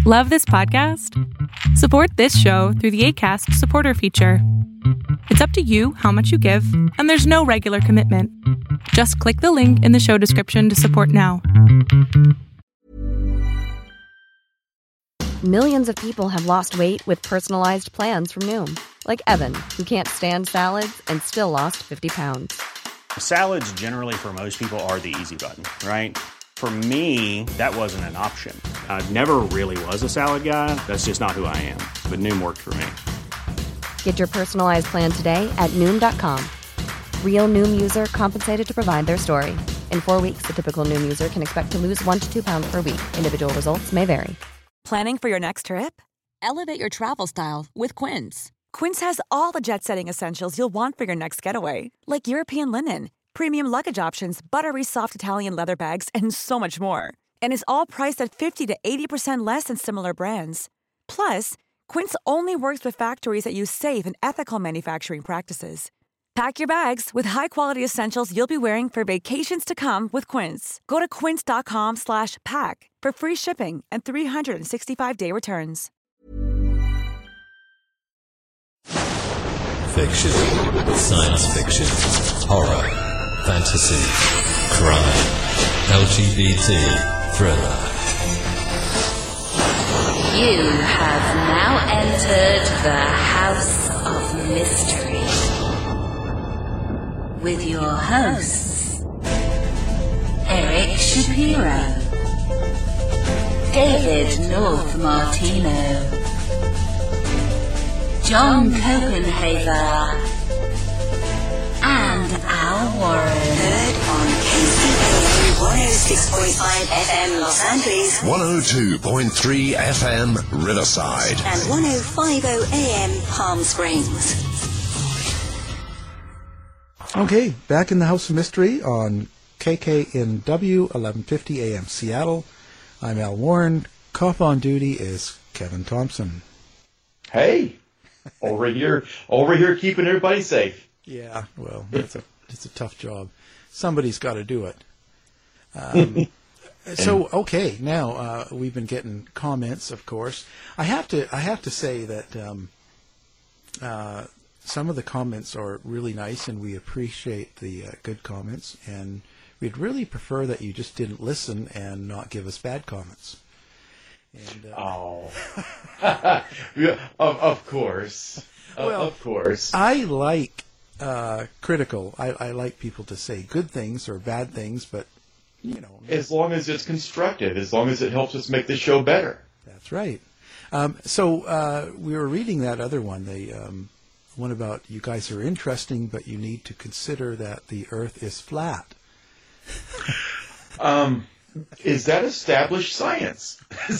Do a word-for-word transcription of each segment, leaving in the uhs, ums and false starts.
Love this podcast? Support this show through the Acast supporter feature. It's up to you how much you give, and there's no regular commitment. Just click the link in the show description to support now. Millions of people have lost weight with personalized plans from Noom. Like Evan, who can't stand salads and still lost fifty pounds. Salads generally for most people are the easy button, right? For me, that wasn't an option. I never really was a salad guy. That's just not who I am. But Noom worked for me. Get your personalized plan today at Noom dot com. Real Noom user compensated to provide their story. In four weeks, the typical Noom user can expect to lose one to two pounds per week. Individual results may vary. Planning for your next trip? Elevate your travel style with Quince. Quince has all the jet-setting essentials you'll want for your next getaway, like European linen, premium luggage options, buttery soft Italian leather bags, and so much more. And is all priced at fifty to eighty percent less than similar brands. Plus, Quince only works with factories that use safe and ethical manufacturing practices. Pack your bags with high-quality essentials you'll be wearing for vacations to come with Quince. Go to quince.com slash pack for free shipping and three sixty-five day returns. Fiction, science fiction, horror, fantasy, crime, L G B T, thriller. You have now entered the House of Mystery with your hosts, Eric Shapiro, David North Martino, John Copenhaver, and Al Warren. Heard on K C A one oh six point five F M Los Angeles, one oh two point three F M Riverside, and one oh five point oh A M Palm Springs. Okay, back in the House of Mystery on K K N W, eleven fifty A M Seattle. I'm Al Warren. Cop on duty is Kevin Thompson. Hey, over here, over here, keeping everybody safe. Yeah, well, it's a it's a tough job. Somebody's got to do it. Um, so okay, now uh, we've been getting comments, of course. I have to I have to say that um, uh, some of the comments are really nice, and we appreciate the uh, good comments. And we'd really prefer that you just didn't listen and not give us bad comments. And, uh, oh, yeah, of of course, well, of course. I like uh, critical. I, I like people to say good things or bad things, but you know, as long as it's constructive, as long as it helps us make the show better. That's right. Um, so uh, we were reading that other one, the um, one about you guys are interesting, but you need to consider that the Earth is flat. um. Is that established science?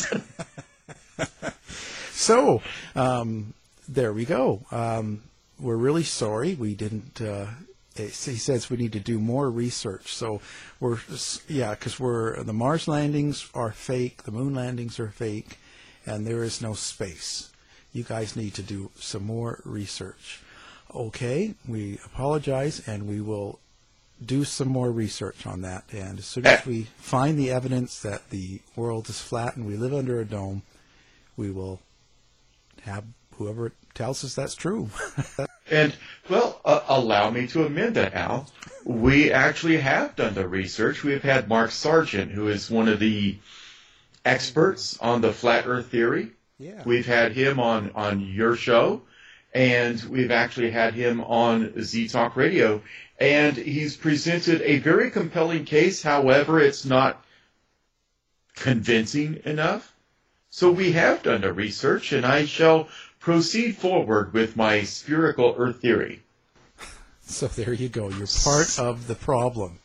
So, um, there we go. Um, we're really sorry we didn't. Uh, he says we need to do more research. So we're yeah, because we're the Mars landings are fake, the moon landings are fake, and there is no space. You guys need to do some more research. Okay, we apologize, and we will do some more research on that, and as soon as we find the evidence that the world is flat and we live under a dome, we will have whoever tells us that's true. And, well, uh, allow me to amend that, Al. We actually have done the research. We've had Mark Sargent, who is one of the experts on the flat earth theory. Yeah. We've had him on, on your show, and we've actually had him on Z Talk Radio. And he's presented a very compelling case. However, it's not convincing enough. So we have done the research, and I shall proceed forward with my spherical Earth theory. So there you go. You're part of the problem.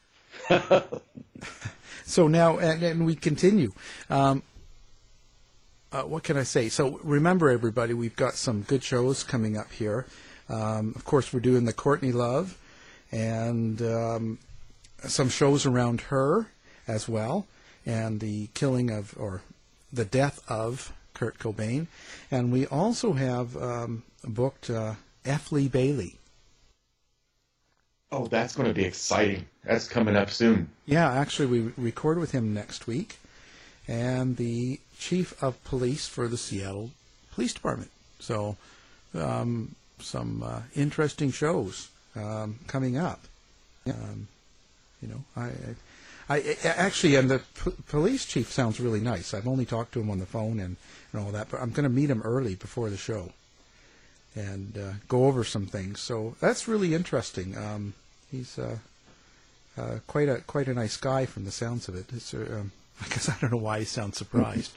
So now, and, and we continue. Um, uh, what can I say? So remember, everybody, we've got some good shows coming up here. Um, of course, we're doing the Courtney Love, and um, some shows around her as well, and the killing of, or the death of Kurt Cobain. And we also have um, booked uh, F. Lee Bailey. Oh, that's going to be exciting. That's coming up soon. Yeah, actually, we record with him next week. And the chief of police for the Seattle Police Department. So, um, some uh, interesting shows um, coming up. Um, you know, I, I, I actually, and the p- police chief sounds really nice. I've only talked to him on the phone and, and all that, but I'm going to meet him early before the show and uh, go over some things. So that's really interesting. Um, he's uh, uh, quite a quite a nice guy from the sounds of it. It's, uh, um, I guess I don't know why he sounds surprised.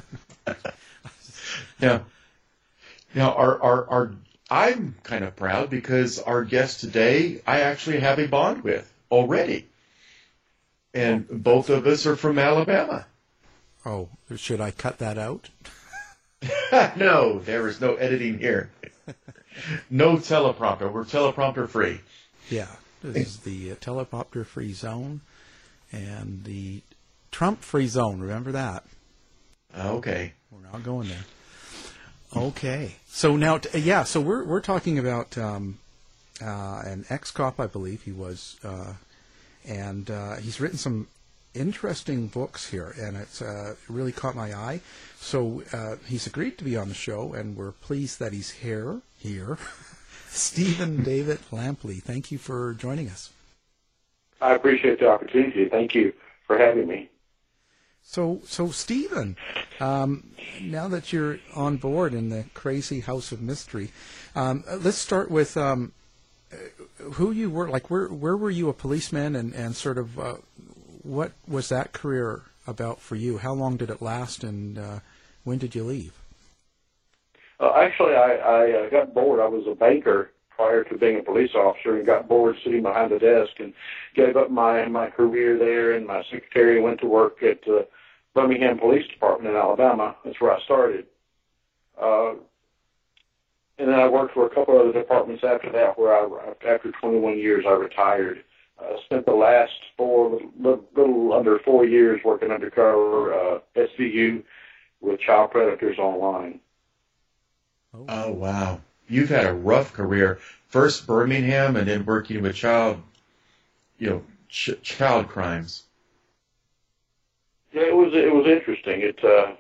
Yeah. Now, our, our, our, I'm kind of proud because our guest today, I actually have a bond with already. And oh. both of us are from Alabama. Oh, should I cut that out? No, there is no editing here. No teleprompter. We're teleprompter free. Yeah, this is the uh, teleprompter free zone and the Trump free zone. Remember that? Okay. We're not going there. Okay. So now, t- yeah, so we're we're talking about um, uh, an ex-cop, I believe he was, uh, and uh, he's written some interesting books here, and it's uh, really caught my eye. So uh, he's agreed to be on the show, and we're pleased that he's here. Here, Stephen David Lampley, thank you for joining us. I appreciate the opportunity. Thank you for having me. So, so Stephen, um, now that you're on board in the crazy house of mystery, um, let's start with um, who you were. Like, where where were you a policeman, and and sort of uh, what was that career about for you? How long did it last, and uh, when did you leave? Uh, actually, I, I uh, got bored. I was a banker prior to being a police officer, and got bored sitting behind the desk, and gave up my my career there. And my secretary went to work at the Birmingham Police Department in Alabama. That's where I started. Uh, and then I worked for a couple other departments after that, where I, after twenty-one years, I retired. I uh, spent the last four, little, little under four years working undercover uh, S V U with child predators online. Oh. oh, wow. You've had a rough career. First Birmingham, and then working with child, you know, ch- child crimes. Yeah, it was it was interesting. It uh,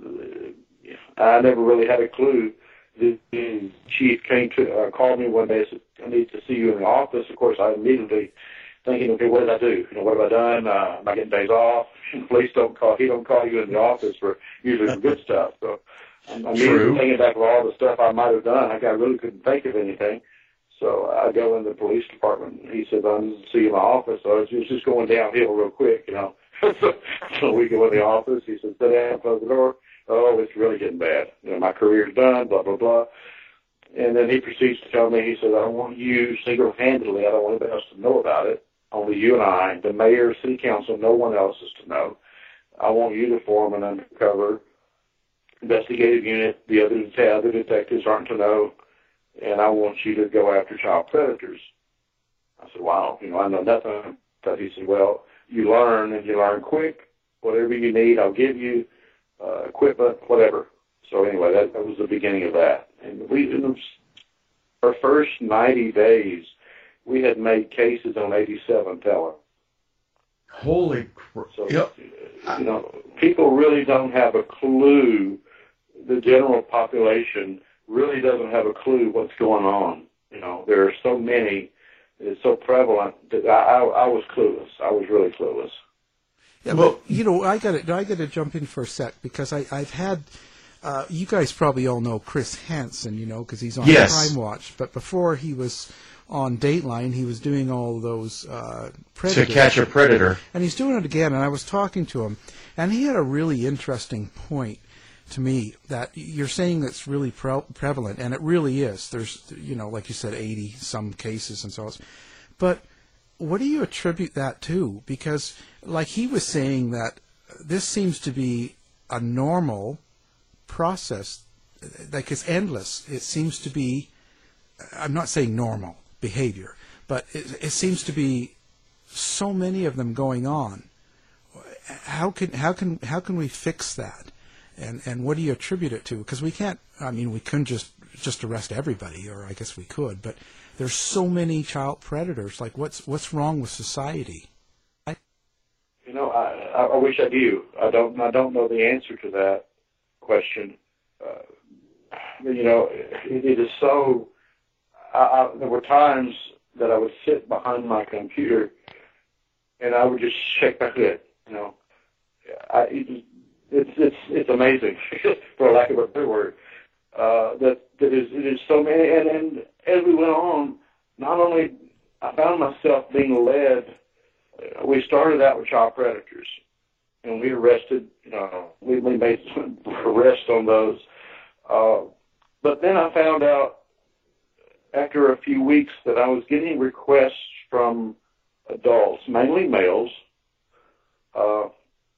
I never really had a clue. The, the chief came to uh, called me one day and said, "I need to see you in the office." Of course, I immediately thinking, "Okay, what did I do? You know, what have I done? Uh, am I getting days off?" Police don't call. He don't call you in the office for usually for good stuff. So I'm immediately thinking back of all the stuff I might have done. Like, I really couldn't think of anything. So I go in the police department, and he said, "I need to see you in my office." So it was just going downhill real quick, you know. so, so we go in the office. He said, "Sit down, close the door." "Oh, it's really getting bad. You know, my career's done, blah, blah, blah." And then he proceeds to tell me, he said, "I don't want you single-handedly. I don't want anybody else to know about it. Only you and I, the mayor, city council, no one else is to know. I want you to form an undercover investigative unit. The other, the other detectives aren't to know. And I want you to go after child predators." I said, "Wow, you know, I know nothing." But he said, "Well, you learn, and you learn quick. Whatever you need, I'll give you, uh, equipment, whatever." So anyway, that, that was the beginning of that. And we, in our first ninety days, we had made cases on eighty-seven teller. Holy crap. So, yep. you know, people really don't have a clue. The general population really doesn't have a clue what's going on. You know, there are so many, it's so prevalent that I, I, I was clueless. I was really clueless. Yeah, well, you know, I got to I got to jump in for a sec because I I've had. Uh, you guys probably all know Chris Hansen, you know, because he's on yes. Crime Watch. But before he was on Dateline, he was doing all those uh, predators. To Catch a Predator. And he's doing it again, and I was talking to him, and he had a really interesting point to me that you're saying that's really pre- prevalent, and it really is. There's, you know, like you said, eighty some cases and so on. But what do you attribute that to? Because, like he was saying, that this seems to be a normal process, like it's endless. It seems to be, I'm not saying normal behavior, but it, it seems to be so many of them going on. How can how can how can we fix that? And and what do you attribute it to? Because we can't. I mean, we couldn't just just arrest everybody, or I guess we could. But there's so many child predators. Like, what's what's wrong with society? You know, I I, I wish I do. I don't. I don't know the answer to that question. Uh, you know, it, it is so. I, I, there were times that I would sit behind my computer and I would just shake my head. You know, I, it, it's it's it's amazing, for lack of a better word. Uh, that that is it is so many. And, and as we went on, not only I found myself being led. We started out with child predators, and we arrested, you know, we, we made some arrests on those. Uh, but then I found out after a few weeks that I was getting requests from adults, mainly males. Uh,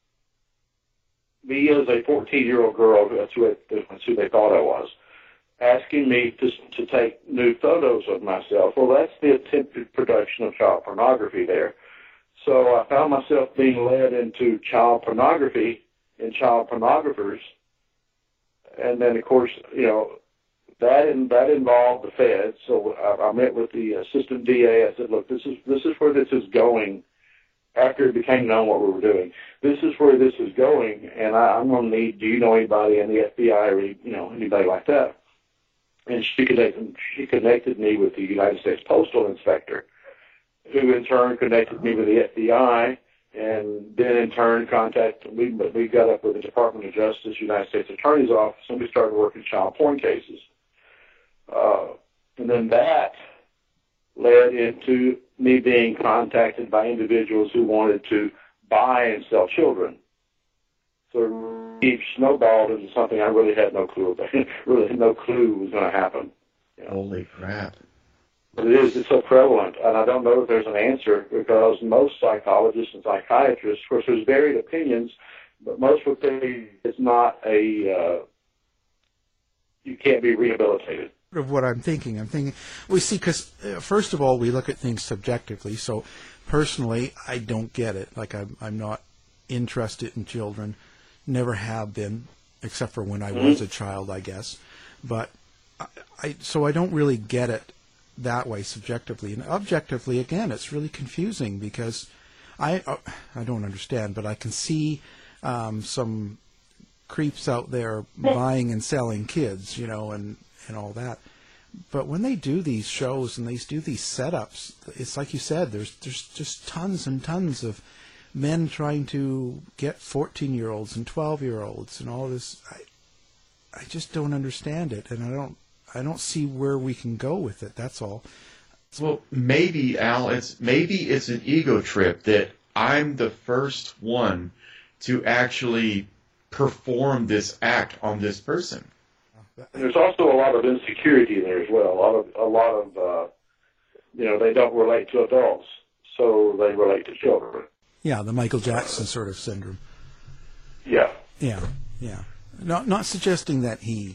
me as a fourteen-year-old girl, that's who, that's who they thought I was, asking me to, to take nude photos of myself. Well, that's the attempted production of child pornography there. So I found myself being led into child pornography and child pornographers. And then, of course, you know, that in, that involved the feds. So I, I met with the assistant D A. I said, look, this is this is where this is going after it became known what we were doing. This is where this is going, and I, I'm going to need, do you know anybody in the F B I or, you know, anybody like that? And she connected, she connected me with the United States Postal Inspector, who in turn connected me with the F B I, and then in turn contacted, we, we got up with the Department of Justice, United States Attorney's Office, and we started working child porn cases. Uh, and then that led into me being contacted by individuals who wanted to buy and sell children. So it snowballed into something I really had no clue about, really had no clue was going to happen. You know? Holy crap. But it is, it's so prevalent, and I don't know if there's an answer, because most psychologists and psychiatrists, of course, there's varied opinions, but most would say it's not a, uh, you can't be rehabilitated. Of what I'm thinking, I'm thinking, we see, because uh, first of all, we look at things subjectively, so personally, I don't get it. Like, I'm, I'm not interested in children, never have been, except for when I mm-hmm. was a child, I guess, but I, I, so I don't really get it that way subjectively. And objectively, again, it's really confusing, because I uh, I don't understand, but I can see um, some creeps out there buying and selling kids, you know, and, and all that. But when they do these shows and they do these setups, it's like you said, there's there's just tons and tons of men trying to get fourteen-year-olds and twelve-year-olds and all this. I I just don't understand it, and I don't I don't see where we can go with it. That's all. Well, maybe, Al, it's maybe it's an ego trip that I'm the first one to actually perform this act on this person. There's also a lot of insecurity in there as well. A lot of a lot of uh, you know, they don't relate to adults, so they relate to children. Yeah, the Michael Jackson sort of syndrome. Yeah. Yeah, yeah. Not not suggesting that he.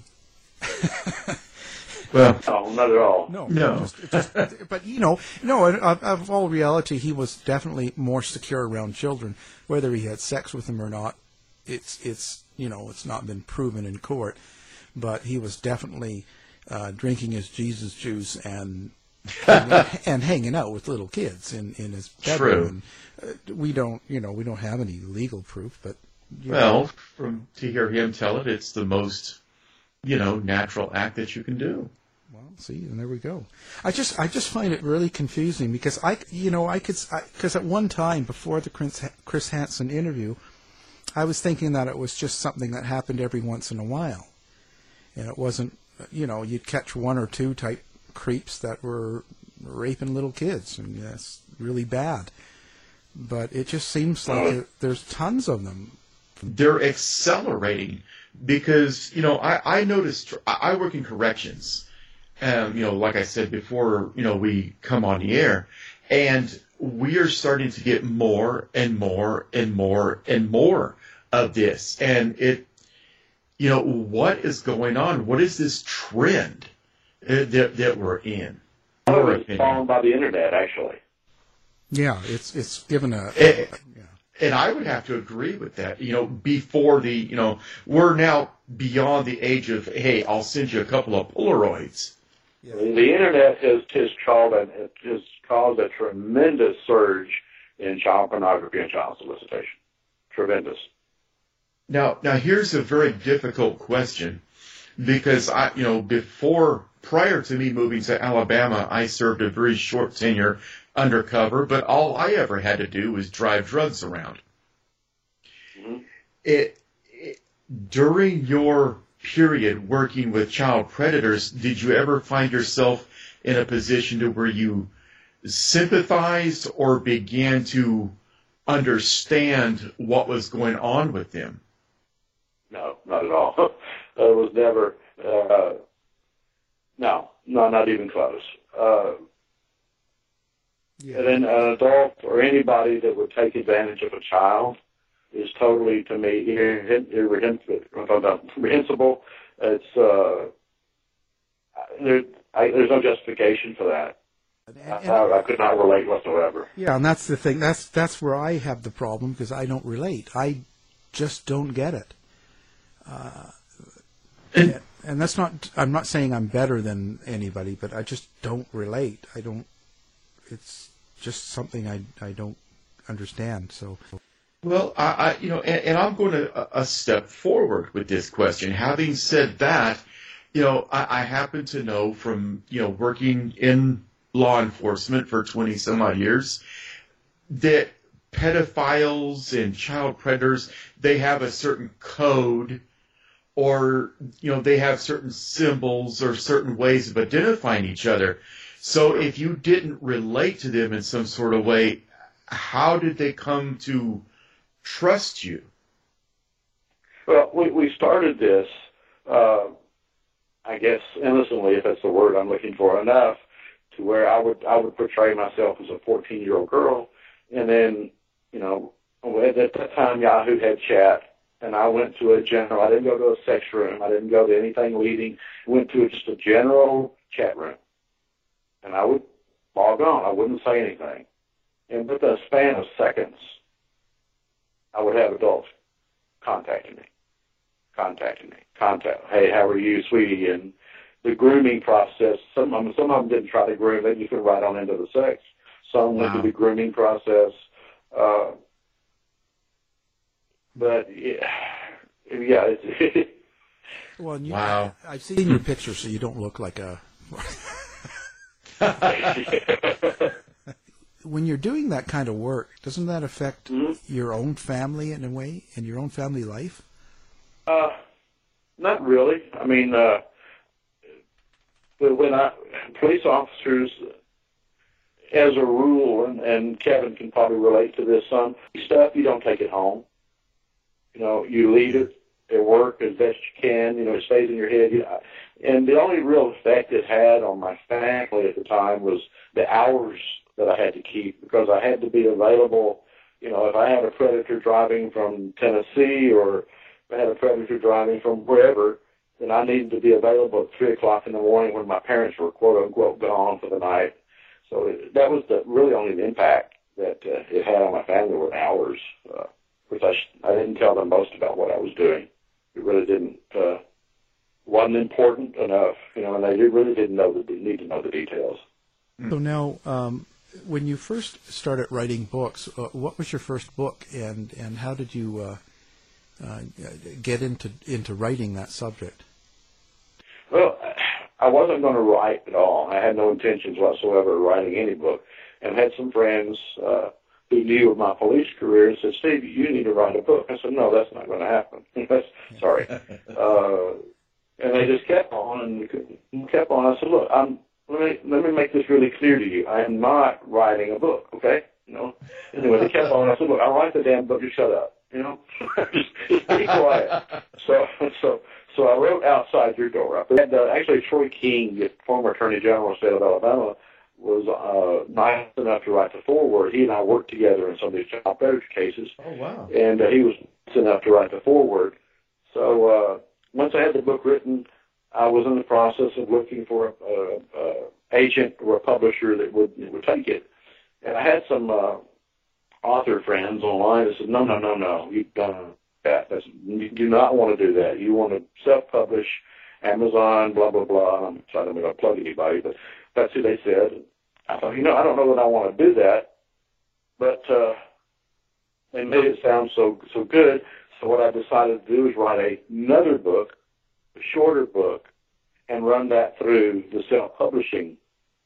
Well, no, not at all. No, no. Just, just, but you know, no. Of, of all reality, he was definitely more secure around children. Whether he had sex with them or not, it's it's you know, it's not been proven in court. But he was definitely uh, drinking his Jesus juice and and, and hanging out with little kids in, in his bedroom. True. And, uh, we don't, you know, we don't have any legal proof, but you well, know. from to hear him tell it, it's the most, you know, natural act that you can do. Well, see, and there we go. I just, I just find it really confusing, because I, you know, I could, because at one time before the Chris, Chris Hansen interview, I was thinking that it was just something that happened every once in a while. And it wasn't, you know, you'd catch one or two type creeps that were raping little kids, and that's really bad. But it just seems like uh, there's tons of them. They're accelerating, because, you know, I, I noticed, I work in corrections, um, you know, like I said before, you know, we come on the air, and we are starting to get more and more and more and more of this. And it, you know, what is going on? What is this trend uh, that, that we're in? Oh, it's spawned by the internet, actually. Yeah, it's it's given a... And, yeah. and I would have to agree with that. You know, before the, you know, we're now beyond the age of, hey, I'll send you a couple of Polaroids. Yeah. The internet has, has, caused a, has caused a tremendous surge in child pornography and child solicitation. tremendous. Now, now here's a very difficult question, because I, you know, before, prior to me moving to Alabama, I served a very short tenure undercover, but all I ever had to do was drive drugs around. Mm-hmm. It, it during your period working with child predators, did you ever find yourself in a position to where you sympathized or began to understand what was going on with them? No, not at all. It was never, uh, no, no, not even close. Uh, yeah. And then an adult or anybody that would take advantage of a child is totally, to me, irreprehensible. It's, uh, there, I, there's no justification for that. And, and, I, I could not relate whatsoever. Yeah, and that's the thing. That's that's where I have the problem, because I don't relate. I just don't get it. Uh, and, and that's not. I'm not saying I'm better than anybody, but I just don't relate. I don't. It's just something I I don't understand. So. Well, I, I you know, and, and I'm going to a, a step forward with this question. Having said that, you know, I, I happen to know from you know working in law enforcement for twenty some odd years that pedophiles and child predators, they have a certain code, or you know they have certain symbols or certain ways of identifying each other. So if you didn't relate to them in some sort of way, how did they come to trust you? Well, we, we started this, uh, I guess, innocently, if that's the word I'm looking for, enough to where I would I would portray myself as a fourteen-year-old girl, and then, you know, at that time Yahoo had chat, and I went to a general. I didn't go to a sex room. I didn't go to anything leading. I went to just a general chat room, and I would log on. I wouldn't say anything, and within a span of seconds, I would have adults contacting me, contacting me, contact. Hey, how are you, sweetie? And the grooming process. Some of them, some of them didn't try to groom. They just went right on into the sex. Some went wow. through the grooming process. Uh, but yeah, yeah. It's, well, you, wow. I've seen your picture, so you don't look like a. When you're doing that kind of work, doesn't that affect mm-hmm. your own family in a way, and your own family life? Uh, not really. I mean, uh, but when I police officers, as a rule, and, and Kevin can probably relate to this, some stuff you don't take it home. You know, you leave it at work as best you can. You know, it stays in your head. You know, and the only real effect it had on my family at the time was the hours that I had to keep, because I had to be available. You know, if I had a predator driving from Tennessee, or if I had a predator driving from wherever, then I needed to be available at three o'clock in the morning when my parents were quote unquote gone for the night. So it, that was the really only the impact that uh, it had on my family were hours, uh, which I sh- I didn't tell them most about what I was doing. It really didn't uh, wasn't important enough, you know, and they really didn't know the need to know the details. So now, um, when you first started writing books, uh, what was your first book, and, and how did you uh, uh, get into into writing that subject? Well, I wasn't going to write at all. I had no intentions whatsoever of writing any book, and had some friends uh, who knew of my police career and said, "Steve, you need to write a book." I said, "No, that's not going to happen." Sorry. Uh, and they just kept on and kept on. I said, "Look, I'm." Let me let me make this really clear to you. I am not writing a book, okay? You know. Anyway, they kept on. I said, "Look, I'll write the damn book. Just shut up, you know. just, just be quiet." So so so I wrote Outside Your Door. I had, uh, actually, Troy King, the former Attorney General of the state of Alabama, was uh, nice enough to write the foreword. He and I worked together in some of these child predator cases. Oh wow! And uh, he was nice enough to write the foreword. So uh, once I had the book written, I was in the process of looking for a, a, a agent or a publisher that would that would take it, and I had some uh, author friends online that said, "No, no, no, no, you've done that. That's, you do not want to do that. You want to self-publish, Amazon, blah blah blah." I'm trying to not plug anybody, but that's who they said. I thought, you know, I don't know that I want to do that, but uh, they made it sound so so good. So what I decided to do is write a, another book, a shorter book, and run that through the self-publishing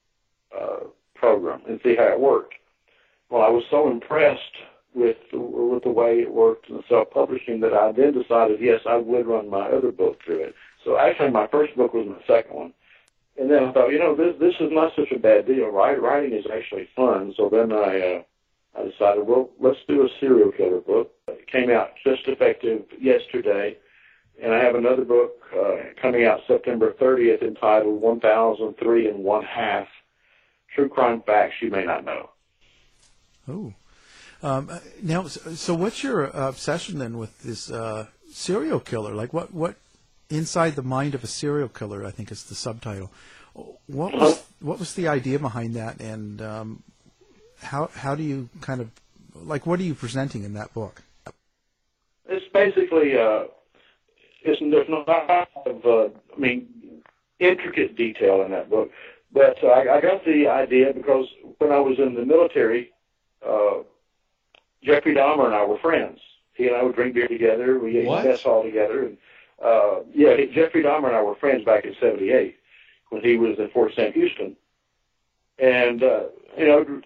uh, program and see how it worked. Well, I was so impressed with with the way it worked in the self-publishing that I then decided, yes, I would run my other book through it. So actually, my first book was my second one. And then I thought, you know, this this is not such a bad deal. Right? Writing is actually fun. So then I uh, I decided, well, let's do a serial killer book. It came out just effective yesterday. And I have another book uh, coming out September thirtieth entitled one thousand three and One Half, True Crime Facts You May Not Know. Oh. Um, now, so what's your obsession then with this uh, serial killer? Like what, what inside the mind of a serial killer, I think is the subtitle. What was what was the idea behind that, and um, how how do you kind of, like, what are you presenting in that book? It's basically, uh, it's, there's not a lot of, uh, I mean, intricate detail in that book, but uh, I, I got the idea because when I was in the military, uh, Jeffrey Dahmer and I were friends. He and I would drink beer together. We ate mess all together. And, uh, yeah, Jeffrey Dahmer and I were friends back in seventy-eight when he was in Fort Sam Houston. And, uh, you know,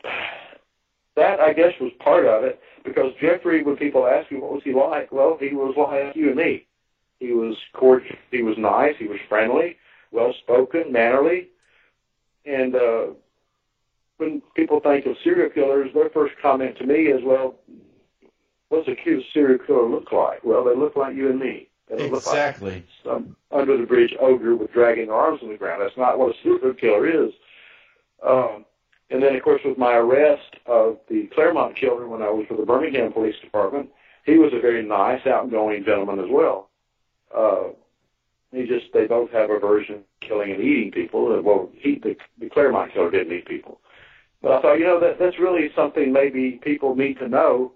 that, I guess, was part of it because Jeffrey, when people ask me what was he like, well, he was like you and me. He was cordial. He was nice. He was friendly, well-spoken, mannerly. And uh, when people think of serial killers, their first comment to me is, well, what's a cute serial killer look like? Well, they look like you and me. They don't exactly. Look like some under-the-bridge ogre with dragging arms on the ground. That's not what a serial killer is. Um, and then, of course, with my arrest of the Claremont killer when I was with the Birmingham Police Department, he was a very nice, outgoing gentleman as well. Uh, he just, they both have aversion to killing and eating people. Well, he, the, the Claremont killer didn't eat people. But I thought, you know, that that's really something maybe people need to know,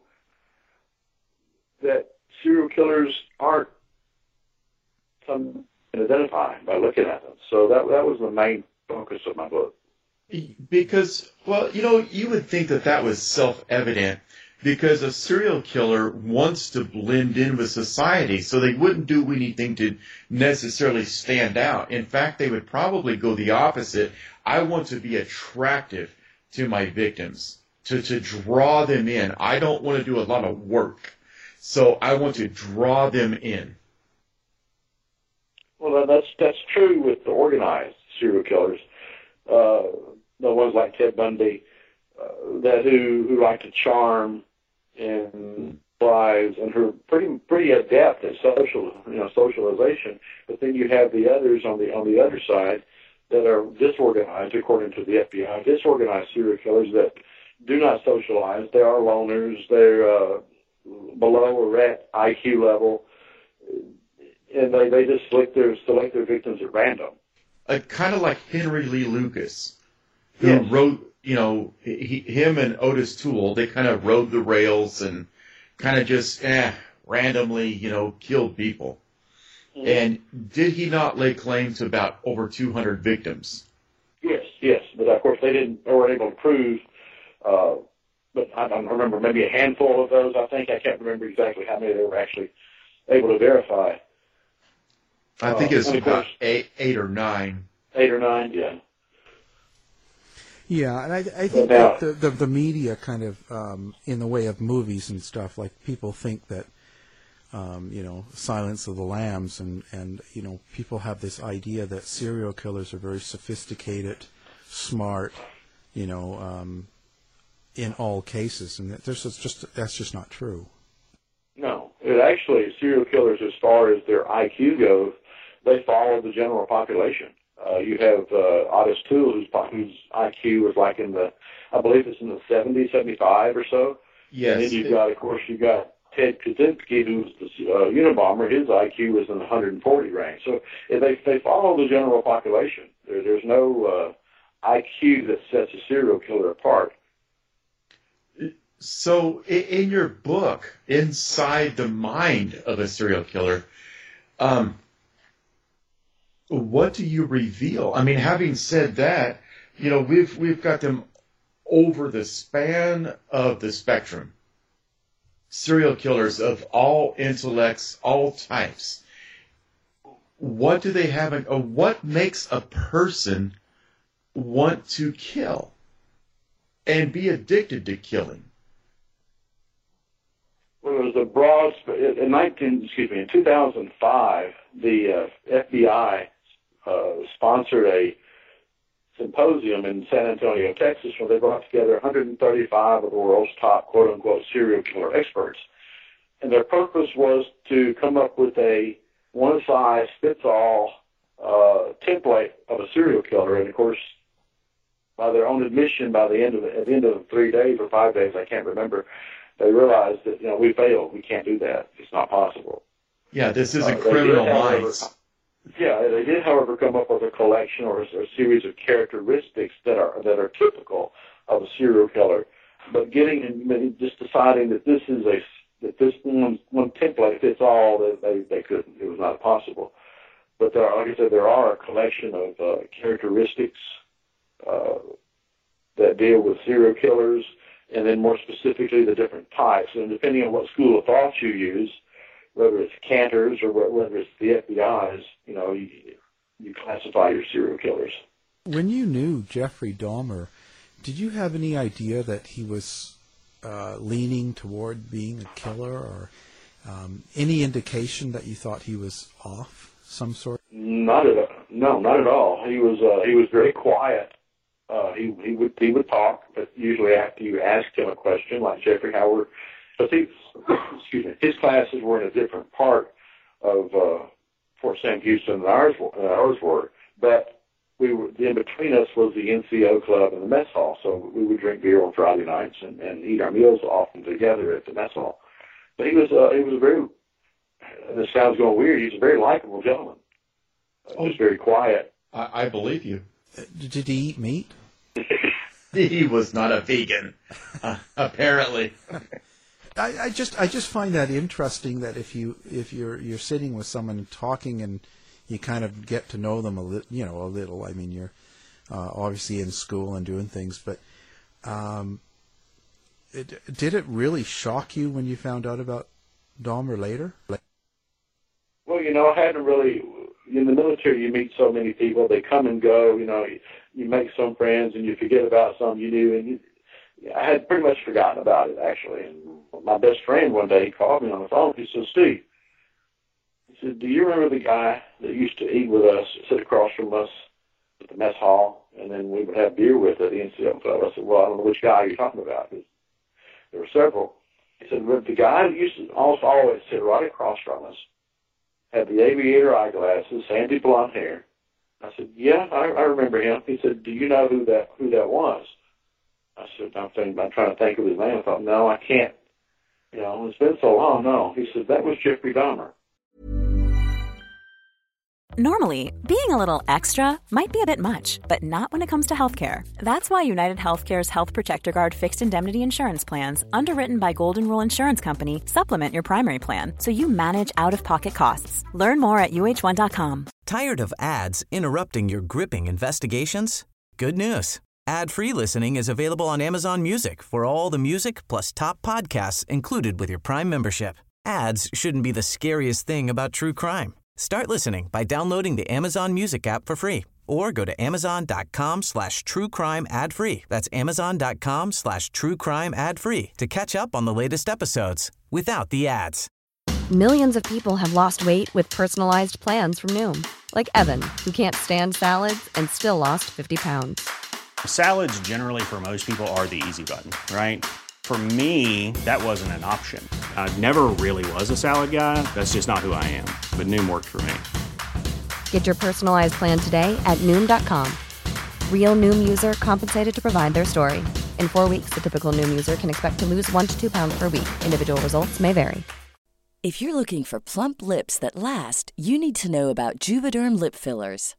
that serial killers aren't something to identify by looking at them. So that that was the main focus of my book. Because, well, you know, you would think that that was self-evident because a serial killer wants to blend in with society, so they wouldn't do anything to necessarily stand out. In fact, they would probably go the opposite. I want to be attractive to my victims, to, to draw them in. I don't want to do a lot of work, so I want to draw them in. Well, that's that's true with the organized serial killers. Uh, the ones like Ted Bundy, uh, that who, who like to charm and lives and who are pretty pretty adept at social you know socialization. But then you have the others on the on the other side that are disorganized, according to the F B I, disorganized serial killers that do not socialize. They are loners. They're uh, below or at I Q level, and they they just select their select their victims at random. Uh, kind of like Henry Lee Lucas, who yes. wrote, you know, he, him and Otis Toole, they kind of rode the rails and kind of just, eh, randomly, you know, killed people. Mm-hmm. And did he not lay claim to about over two hundred victims? Yes, yes, but of course they didn't, they weren't able to prove, uh, but I don't remember, maybe a handful of those, I think. I can't remember exactly how many they were actually able to verify. I think it's uh, about eight, eight or nine. Eight or nine, yeah. Yeah, and I, I think now, that the, the the media kind of, um, in the way of movies and stuff, like people think that, um, you know, Silence of the Lambs, and, and, you know, people have this idea that serial killers are very sophisticated, smart, you know, um, in all cases, and that there's just that's just not true. No, it actually, serial killers, as far as their I Q goes, they follow the general population. Uh, you have uh, Otis Toole, whose, whose I Q is like in the, I believe it's in the seventy, seventy-five or so. Yes. And then you've got, of course, you've got Ted Kaczynski, who's the uh, Unabomber. His I Q is in the one hundred forty range. So they they follow the general population. There, there's no uh, I Q that sets a serial killer apart. So in your book, Inside the Mind of a Serial Killer, um, what do you reveal? I mean, having said that, you know, we've we've got them over the span of the spectrum. serial killers of all intellects, all types. What do they have, in, or what makes a person want to kill and be addicted to killing? Well, there was a broad, in nineteen, excuse me, in two thousand five, the uh, F B I uh, sponsored a symposium in San Antonio, Texas, where they brought together one hundred thirty-five of the world's top quote-unquote serial killer experts. And their purpose was to come up with a one-size-fits-all uh, template of a serial killer. And, of course, by their own admission, by the end of the, at the end of the three days or five days, I can't remember, they realized that, you know, we failed. We can't do that. It's not possible. Yeah, this is a uh, criminal minds. Yeah, they did, however, come up with a collection or a, a series of characteristics that are that are typical of a serial killer. But getting and just deciding that this is a that this one one template fits all, that they they couldn't. It was not possible. But there, are, like I said, there are a collection of uh, characteristics uh, that deal with serial killers, and then more specifically the different types. And depending on what school of thought you use, whether it's Cantor's or whether it's the F B I's, you know, you, you classify your serial killers. When you knew Jeffrey Dahmer, did you have any idea that he was uh, leaning toward being a killer, or um, any indication that you thought he was off some sort? Not at all. No, not at all. He was uh, he was very quiet. Uh, he he would he would talk, but usually after you asked him a question, like Jeffrey Howard. But he, excuse me, his classes were in a different part of uh, Fort Sam Houston than ours, uh, ours were. But we were, in between us was the N C O club and the mess hall. So we would drink beer on Friday nights and, and eat our meals often together at the mess hall. But he was uh, he was a very, and this sounds going weird, he's a very likable gentleman. Uh, oh, just very quiet. I, I believe you. Uh, did he eat meat? He was not a vegan, uh, apparently. I, I just I just find that interesting, that if you if you're you're sitting with someone and talking and you kind of get to know them a little, you know, a little. I mean, you're uh, obviously in school and doing things, but um, it, did it really shock you when you found out about Dahmer later? Well, you know, I hadn't really. In the military, you meet so many people; they come and go. You know, you, you make some friends and you forget about some you knew, and you. I had pretty much forgotten about it, actually. And my best friend one day, he called me on the phone. He said, Steve, he said, do you remember the guy that used to eat with us, sit across from us at the mess hall, and then we would have beer with at the N C O club? I said, well, I don't know which guy you're talking about. There were several. He said, well, the guy that used to almost always sit right across from us, had the aviator eyeglasses, sandy blonde hair. I said, yeah, I, I remember him. He said, do you know who that who that was? I said, I'm, thinking, I'm trying to think of his name. I thought, no, I can't. You know, it's been so long. No. He said, that was Jeffrey Dahmer. Normally, being a little extra might be a bit much, but not when it comes to healthcare. That's why United Healthcare's Health Protector Guard fixed indemnity insurance plans, underwritten by Golden Rule Insurance Company, supplement your primary plan so you manage out-of-pocket costs. Learn more at U H one dot com. Tired of ads interrupting your gripping investigations? Good news. Ad-free listening is available on Amazon Music for all the music plus top podcasts included with your Prime membership. Ads shouldn't be the scariest thing about true crime. Start listening by downloading the Amazon Music app for free or go to amazon.com slash true crime ad free. That's amazon.com slash true crime ad free to catch up on the latest episodes without the ads. Millions of people have lost weight with personalized plans from Noom, like Evan, who can't stand salads and still lost fifty pounds. Salads generally for most people are the easy button, right? For me, that wasn't an option. I never really was a salad guy. That's just not who I am. But Noom worked for me. Get your personalized plan today at Noom dot com. Real Noom user compensated to provide their story. In four weeks, the typical Noom user can expect to lose one to two pounds per week. Individual results may vary. If you're looking for plump lips that last, you need to know about Juvederm lip fillers.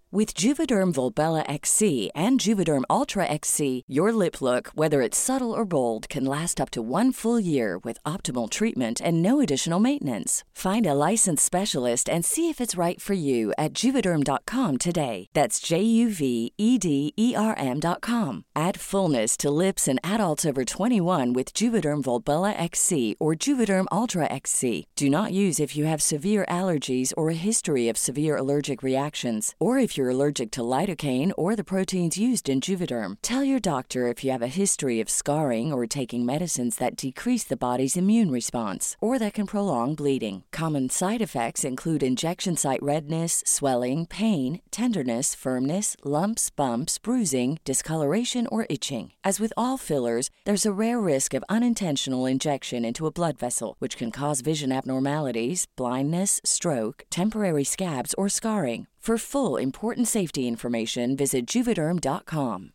With Juvederm Volbella X C and Juvederm Ultra X C, your lip look, whether it's subtle or bold, can last up to one full year with optimal treatment and no additional maintenance. Find a licensed specialist and see if it's right for you at Juvederm dot com today. That's J U V E D E R M dot com. Add fullness to lips in adults over twenty-one with Juvederm Volbella X C or Juvederm Ultra X C. Do not use if you have severe allergies or a history of severe allergic reactions, or if you're allergic to lidocaine or the proteins used in Juvederm. Tell your doctor if you have a history of scarring or taking medicines that decrease the body's immune response or that can prolong bleeding. Common side effects include injection site redness, swelling, pain, tenderness, firmness, lumps, bumps, bruising, discoloration, or itching. As with all fillers, there's a rare risk of unintentional injection into a blood vessel, which can cause vision abnormalities, blindness, stroke, temporary scabs, or scarring. For full important safety information, visit Juvederm dot com.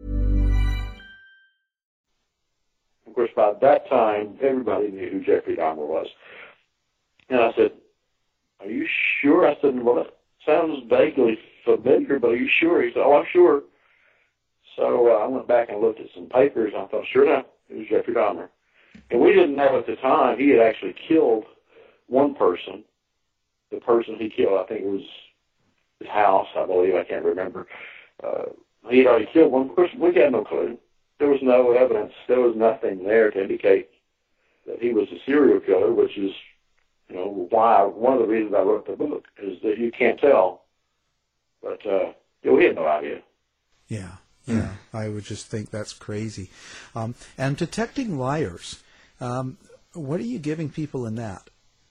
Of course, by that time, everybody knew who Jeffrey Dahmer was. And I said, "Are you sure?" I said, "Well, that sounds vaguely familiar, but are you sure?" He said, "Oh, I'm sure." So uh, I went back and looked at some papers, and I thought, sure enough, it was Jeffrey Dahmer. And we didn't know at the time he had actually killed one person. The person he killed, I think it was his house, I believe, I can't remember. Uh, he had already killed one person. We had no clue. There was no evidence. There was nothing there to indicate that he was a serial killer, which is, you know, why one of the reasons I wrote the book is that you can't tell. But uh, yeah, we had no idea. Yeah, yeah. I would just think that's crazy. Um, and detecting liars. Um, what are you giving people in that?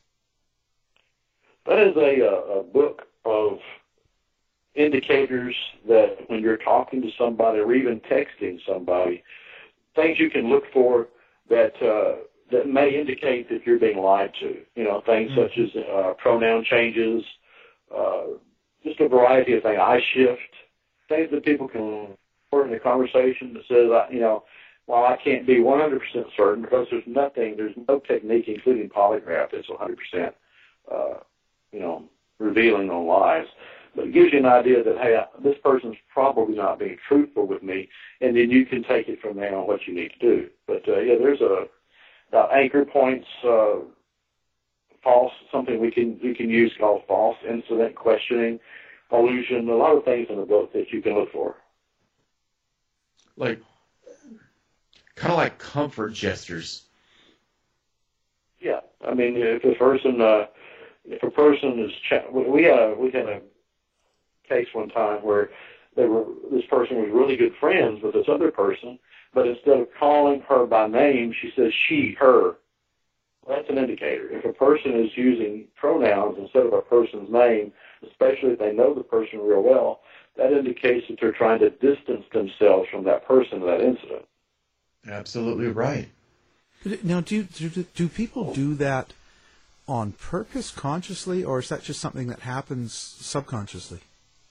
That is a, a book of indicators that when you're talking to somebody or even texting somebody, things you can look for that uh, that may indicate that you're being lied to. You know, things mm-hmm. such as uh, pronoun changes, uh, just a variety of things, eye shift, things that people can report in a conversation that says, you know, while I can't be one hundred percent certain because there's nothing, there's no technique, including polygraph, that's one hundred percent, uh, you know, revealing on lies. But it gives you an idea that, hey, this person's probably not being truthful with me, and then you can take it from there on what you need to do. But, uh, yeah, there's a about anchor points, uh, false, something we can we can use called false incident questioning, allusion, a lot of things in the book that you can look for. Like, kind of like comfort gestures. Yeah, I mean, if a person, uh, if a person is, cha- we had a we had a case one time where they were this person was really good friends with this other person, but instead of calling her by name, she says she, her. Well, that's an indicator. If a person is using pronouns instead of a person's name, especially if they know the person real well, that indicates that they're trying to distance themselves from that person or that incident. Absolutely right. Now, do, do do people do that on purpose, consciously, or is that just something that happens subconsciously?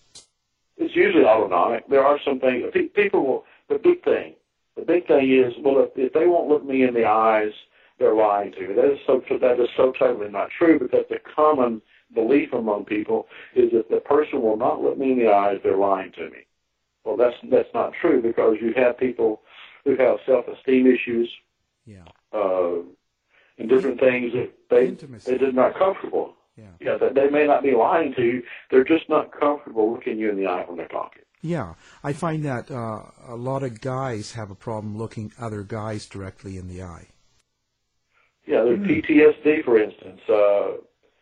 It's usually autonomic. There are some things. People will, the big thing, the big thing is, well, if, if they won't look me in the eyes, they're lying to me. That is so, that is so totally not true, because the common belief among people is that the person will not look me in the eyes, they're lying to me. Well, that's that's not true, because you have people who have self-esteem issues, yeah, uh, and different things that they Intimacy. they're not comfortable. Yeah, yeah, that they may not be lying to you. They're just not comfortable looking you in the eye when they're talking. Yeah, I find that uh, a lot of guys have a problem looking other guys directly in the eye. Yeah, there's P T S D, for instance. Uh,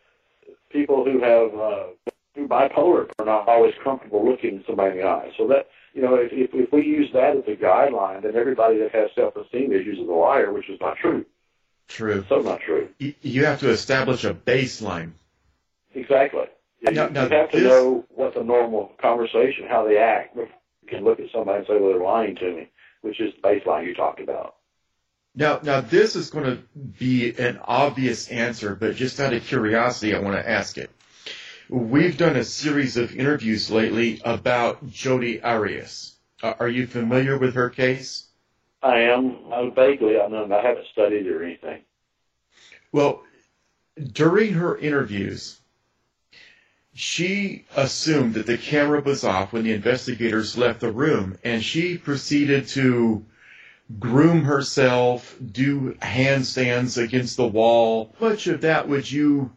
people who have uh, who bipolar are not always comfortable looking somebody in the eye. So that, you know, if, if if we use that as a guideline, then everybody that has self-esteem issues is a liar, which is not true. True. So not true. You, you have to establish a baseline. Exactly. Yeah, now, you, now you have to this... know what the normal conversation, how they act. You can look at somebody and say, well, they're lying to me, which is the baseline you talked about. Now, now this is going to be an obvious answer, but just out of curiosity, I want to ask it. We've done a series of interviews lately about Jodi Arias. Uh, are you familiar with her case? I am. I vaguely. I know. I haven't studied it or anything. Well, during her interviews, she assumed that the camera was off when the investigators left the room, and she proceeded to groom herself, do handstands against the wall. How much of that would you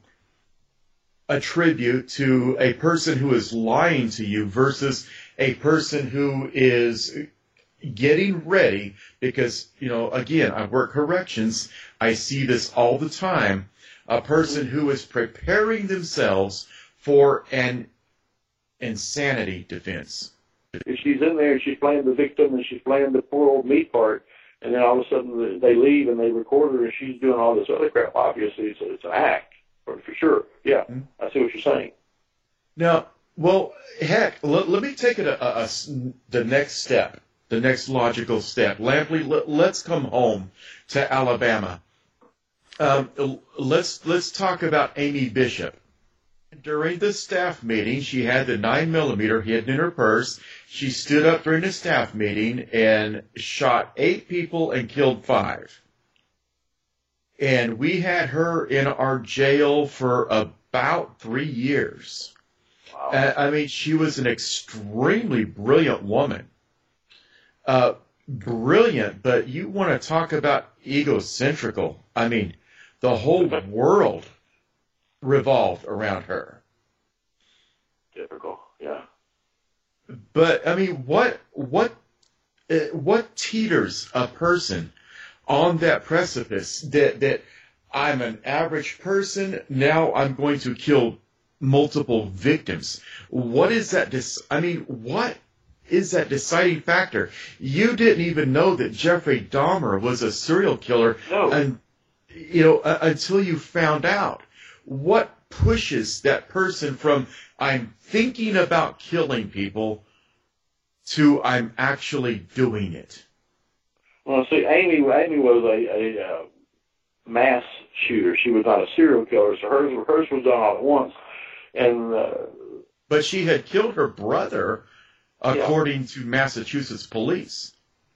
attribute to a person who is lying to you versus a person who is getting ready? Because, you know, again, I work corrections. I see this all the time. A person who is preparing themselves for an insanity defense. If she's in there and she's playing the victim and she's playing the poor old me part, and then all of a sudden they leave and they record her and she's doing all this other crap, obviously it's, it's an act, for, for sure. Yeah, mm-hmm. I see what you're saying. Now, well, heck, let, let me take it a, a, a, the next step, the next logical step. Lampley, let, let's come home to Alabama. Um, let's let's talk about Amy Bishop. During the staff meeting, she had the nine millimeter hidden in her purse. She stood up during the staff meeting and shot eight people and killed five. And we had her in our jail for about three years. Wow. Uh, I mean, she was an extremely brilliant woman. Uh, brilliant, but you want to talk about egocentrical. I mean, the whole world revolved around her. Typical, yeah. But I mean, what what uh, what teeters a person on that precipice that that I'm an average person, now I'm going to kill multiple victims? What is that? Dis- I mean, what is that deciding factor? You didn't even know that Jeffrey Dahmer was a serial killer, no. and you know uh, until you found out. What pushes that person from I'm thinking about killing people to I'm actually doing it? Well, see, Amy, Amy was a, a uh, mass shooter. She was not a serial killer, so hers, hers was done all at once. And uh, but she had killed her brother, according yeah. to Massachusetts police.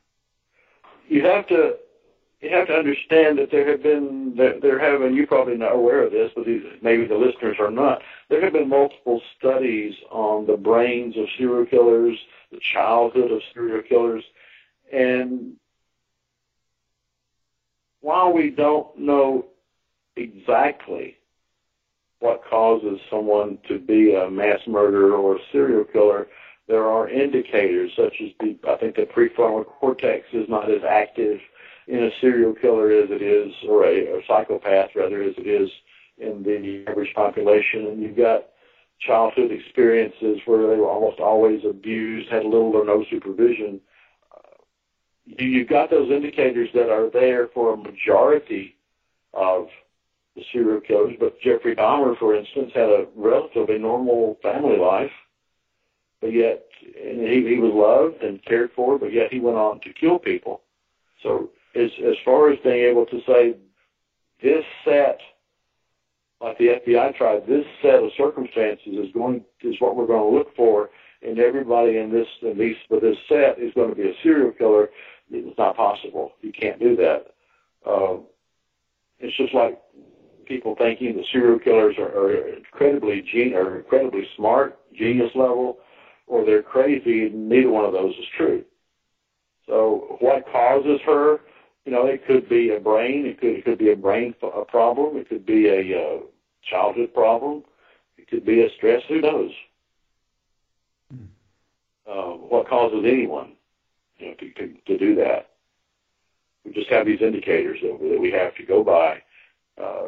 You have to. You have to understand that there have been, that there have, and you're probably not aware of this, but these, maybe the listeners are not, there have been multiple studies on the brains of serial killers, the childhood of serial killers, and while we don't know exactly what causes someone to be a mass murderer or a serial killer, there are indicators such as the, I think the prefrontal cortex is not as active in a serial killer as it is, or a, or psychopath rather, as it is in the average population. And you've got childhood experiences where they were almost always abused, had little or no supervision. Uh, you've got those indicators that are there for a majority of the serial killers. But Jeffrey Dahmer, for instance, had a relatively normal family life, but yet and he, he was loved and cared for, but yet he went on to kill people. So As, as far as being able to say this set, like the F B I tried, this set of circumstances is going is what we're going to look for, and everybody in this, at least for this set, is going to be a serial killer. It's not possible. You can't do that. Uh, it's just like people thinking the serial killers are, are incredibly gen- are incredibly smart, genius level, or they're crazy. Neither one of those is true. So what causes her? You know, it could be a brain. It could it could be a brain a problem. It could be a uh, childhood problem. It could be a stress. Who knows? Mm. Uh, what causes anyone, you know, to, to to do that? We just have these indicators that, that we have to go by, uh,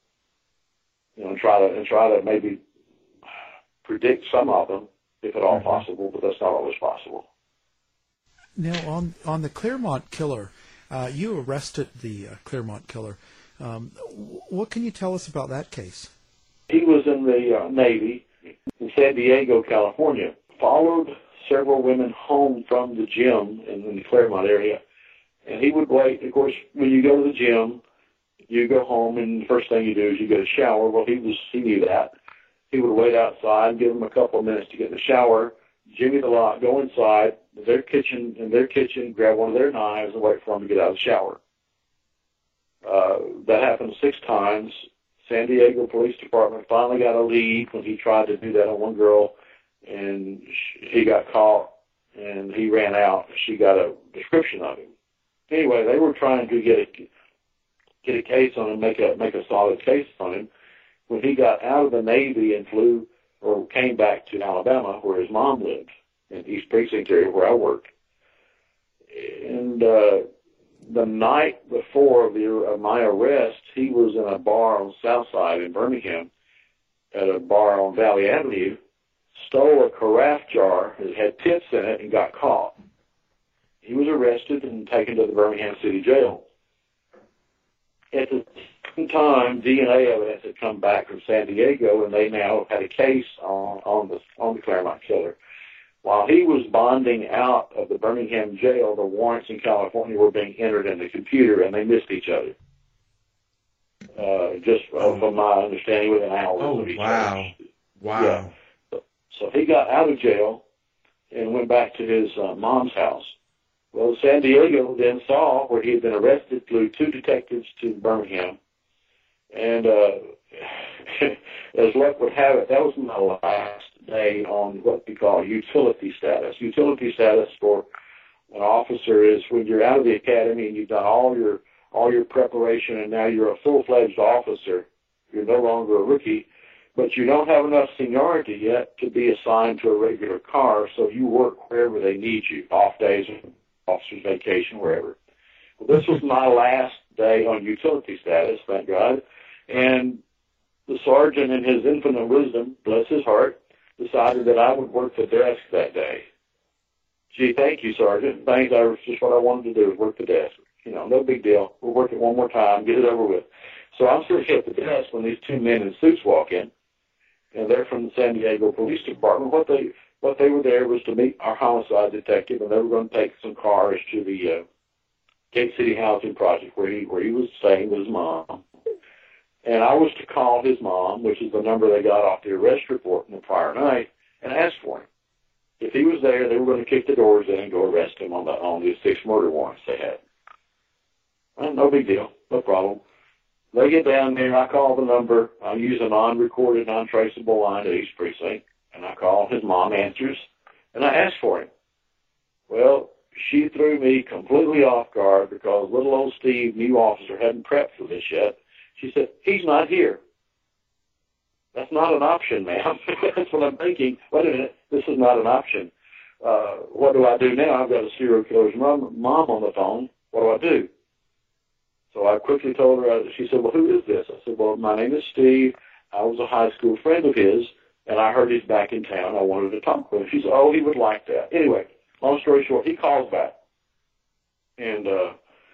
you know, and try to and try to maybe predict some of them, if at all mm-hmm. possible. But that's not always possible. Now, on on the Claremont killer. Uh, you arrested the uh, Claremont killer. Um, what can you tell us about that case? He was in the uh, Navy in San Diego, California. Followed several women home from the gym in, in the Claremont area. And he would wait. Of course, when you go to the gym, you go home, and the first thing you do is you get a shower. Well, he was he knew that. He would wait outside, give them a couple of minutes to get in the shower, jimmy the lock, go inside, their kitchen, in their kitchen, grab one of their knives and wait for them to get out of the shower. Uh, that happened six times. San Diego Police Department finally got a lead when he tried to do that on one girl, and he got caught, and he ran out. She got a description of him. Anyway, they were trying to get a get a case on him, make a make a solid case on him. When he got out of the Navy and flew or came back to Alabama, where his mom lived, in East Precinct area where I worked, and uh, the night before the, uh, my arrest, he was in a bar on South Side in Birmingham, at a bar on Valley Avenue, stole a carafe jar that had tips in it and got caught. He was arrested and taken to the Birmingham City Jail. At the same time, D N A evidence had come back from San Diego, and they now had a case on, on the on the Claremont killer. While he was bonding out of the Birmingham jail, the warrants in California were being entered in the computer, and they missed each other. Uh, just uh, from my understanding, within hours Oh, of each wow. other. Wow. Yeah. So, so he got out of jail and went back to his uh, mom's house. Well, San Diego then saw where he had been arrested, flew two detectives to Birmingham, and uh, as luck would have it, that was my last day on what we call utility status. Utility status for an officer is when you're out of the academy and you've done all your all your preparation, and now you're a full-fledged officer. You're no longer a rookie, but you don't have enough seniority yet to be assigned to a regular car, so you work wherever they need you, off days, officer's vacation, wherever. Well, this was my last day on utility status, thank God, and the sergeant, in his infinite wisdom, bless his heart, decided that I would work the desk that day. Gee, thank you, Sergeant. Thanks. That was just what I wanted to do, was work the desk. You know, no big deal. We'll work it one more time, get it over with. So I'm sitting at the desk when these two men in suits walk in, and they're from the San Diego Police Department. What they what they were there was to meet our homicide detective, and they were going to take some cars to the uh, Gate City Housing Project where he where he was staying with his mom. And I was to call his mom, which is the number they got off the arrest report from the prior night, and ask for him. If he was there, they were going to kick the doors in and go arrest him on the on the six murder warrants they had. Well, no big deal, no problem. They get down there, I call the number. I use a non-recorded, non-traceable line at East Precinct, and I call. His mom answers, and I ask for him. Well, she threw me completely off guard because little old Steve, new officer, hadn't prepped for this yet. She said, he's not here. That's not an option, ma'am. That's what I'm thinking. Wait a minute, this is not an option. Uh, what do I do now? I've got a serial killer's mom, mom on the phone. What do I do? So I quickly told her, she said, well, who is this? I said, well, my name is Steve. I was a high school friend of his, and I heard he's back in town. I wanted to talk with him. She said, oh, he would like that. Anyway, long story short, he calls back. And, uh,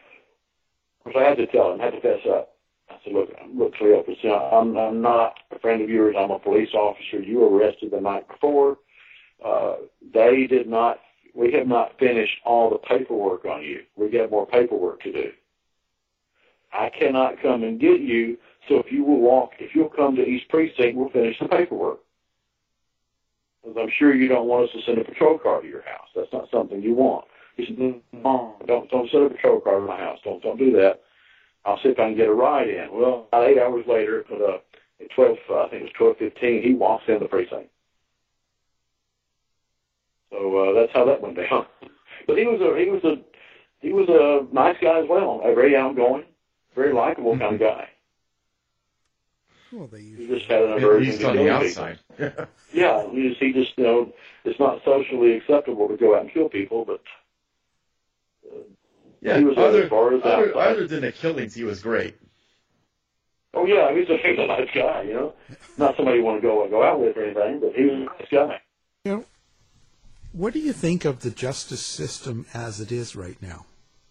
of course, I had to tell him, I had to fess up. I said, look, look, Cleopas, you know, I'm, I'm not a friend of yours. I'm a police officer. You were arrested the night before. Uh, they did not, we have not finished all the paperwork on you. We got more paperwork to do. I cannot come and get you, so if you will walk, if you'll come to East Precinct, we'll finish the paperwork. Because I'm sure you don't want us to send a patrol car to your house. That's not something you want. He said, no, don't, don't send a patrol car to my house. Don't, don't do that. I'll see if I can get a ride in. Well, about eight hours later, at, uh, at twelve, uh, I think it was twelve fifteen, he walks in the precinct. So uh, that's how that went down. But he was a he was a he was a nice guy as well. A very outgoing, very likable kind of guy. Well, they he just had an aversion to on the killing outside. people. Yeah, he just, he just you know it's not socially acceptable to go out and kill people, but. Uh, Yeah, he was other, as far as other, outside. other than the killings, he was great. Oh yeah, he's a, he's a nice guy, you know. Not somebody you want to go go out with or anything, but he was a nice guy. You know, what do you think of the justice system as it is right now?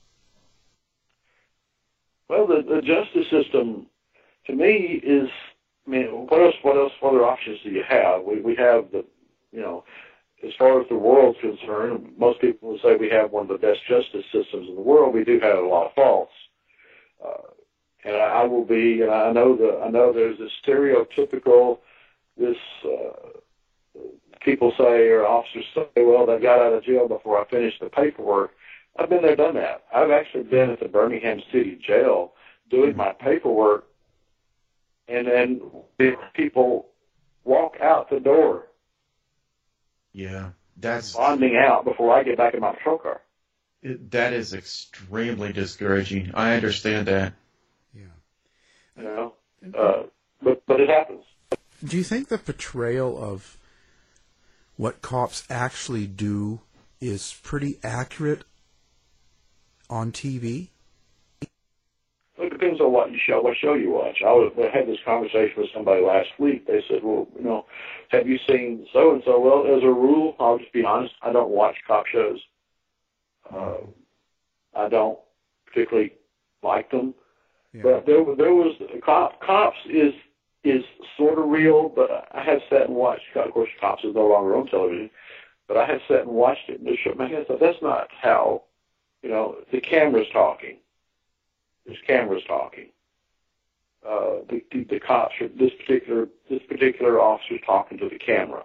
Well, the, the justice system, to me, is. I mean, what else? What else? What other options do you have? We we have the, you know. As far as the world's concerned, most people will say we have one of the best justice systems in the world. We do have a lot of faults, uh, and I, I will be. And I know the. I know there's this stereotypical. This uh, people say, or officers say, well, they got out of jail before I finished the paperwork. I've been there, done that. I've actually been at the Birmingham City Jail doing my paperwork and then the people walk out the door. Yeah, that's bonding out before I get back in my patrol car. It, that is extremely discouraging. I understand that. You know, uh, but but it happens. Do you think the portrayal of what cops actually do is pretty accurate on T V? Well, it depends on what you show, what show you watch. I, was, I had this conversation with somebody last week. They said, "Well, you know, have you seen so and so?" Well, as a rule, I'll just be honest. I don't watch cop shows. Uh, I don't particularly like them. Yeah. But there, there was cop. Cops is is sort of real, but I have sat and watched. Of course, Cops is no longer on television, but I have sat and watched it and just shook my head. So that's not how, you know, the camera's talking. There's cameras talking. Uh, the, the, the cops are this particular this particular officer's talking to the camera.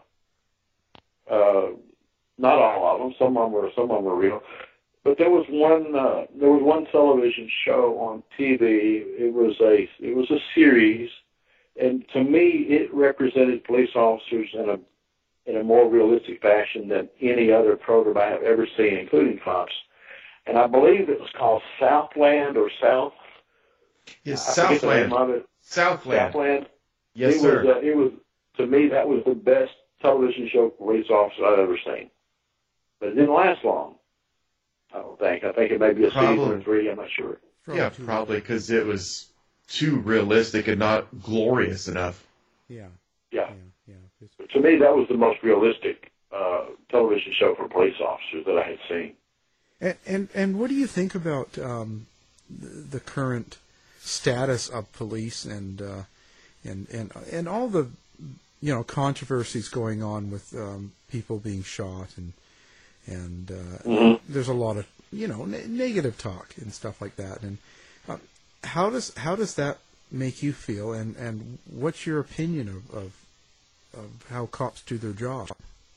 Uh, not all of them. Some of them were some of them were real. But there was one uh, there was one television show on T V. It was a it was a series, and to me it represented police officers in a in a more realistic fashion than any other program I have ever seen, including Cops. And I believe it was called Southland or South. Yes, I Southland. It. Southland. Southland. Yes, it sir. Was, uh, it was to me that was the best television show for police officers I've ever seen. But it didn't last long. I don't think. I think it may be a Probably. season or three. I'm not sure. Yeah, probably because it was too realistic and not glorious enough. Yeah. Yeah. yeah, yeah. But to me, that was the most realistic uh, television show for police officers that I had seen. And and, and what do you think about um, the, the current status of police and uh, and and and all the you know controversies going on with um, people being shot and and uh, mm-hmm. there's a lot of you know ne- negative talk and stuff like that. And uh, how does how does that make you feel? And, and what's your opinion of, of of how cops do their job?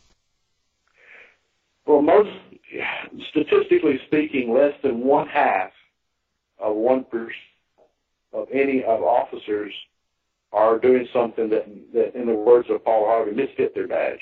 Well, most statistically speaking, less than one half of one percent of any of officers are doing something that, that, in the words of Paul Harvey, misfit their badge.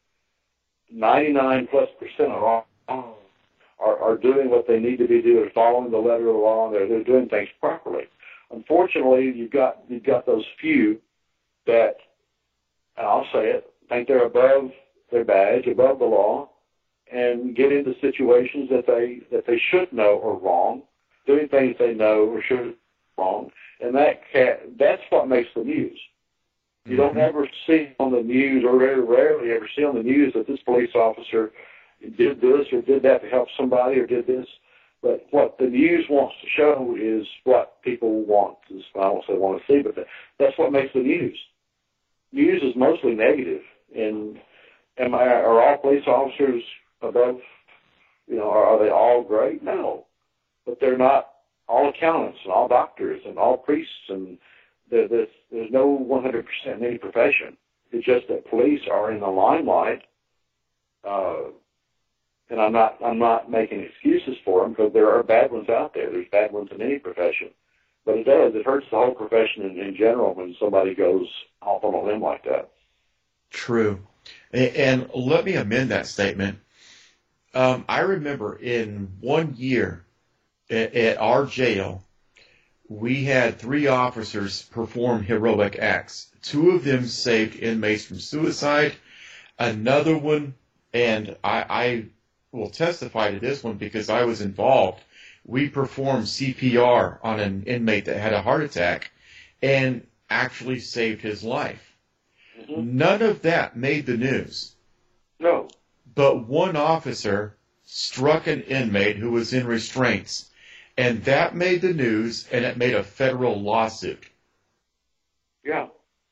Ninety-nine plus percent of all are, are doing what they need to be doing, following the letter of the law, and they're, they're doing things properly. Unfortunately, you've got you've got those few that, and I'll say it, think they're above their badge, above the law, and get into situations that they that they should know are wrong, doing things they know or should wrong, and that can, that's what makes the news. You don't ever see on the news, or very rarely ever see on the news, that this police officer did this or did that to help somebody or did this. But what the news wants to show is what people want to, I don't say want to see, but that's what makes the news. News is mostly negative. And am I, are all police officers above, you know, are, are they all great? No. But they're not all accountants and all doctors and all priests, and there, there's, there's no one hundred percent in any profession. It's just that police are in the limelight, uh, and I'm not I'm not making excuses for them, because there are bad ones out there. There's bad ones in any profession. But it does. It hurts the whole profession in, in general when somebody goes off on a limb like that. True. And, and let me amend that statement. Um, I remember in one year at, at our jail, we had three officers perform heroic acts. Two of them saved inmates from suicide. Another one, and I, I will testify to this one because I was involved, we performed C P R on an inmate that had a heart attack and actually saved his life. Mm-hmm. None of that made the news. No. But one officer struck an inmate who was in restraints, and that made the news, and it made a federal lawsuit. Yeah.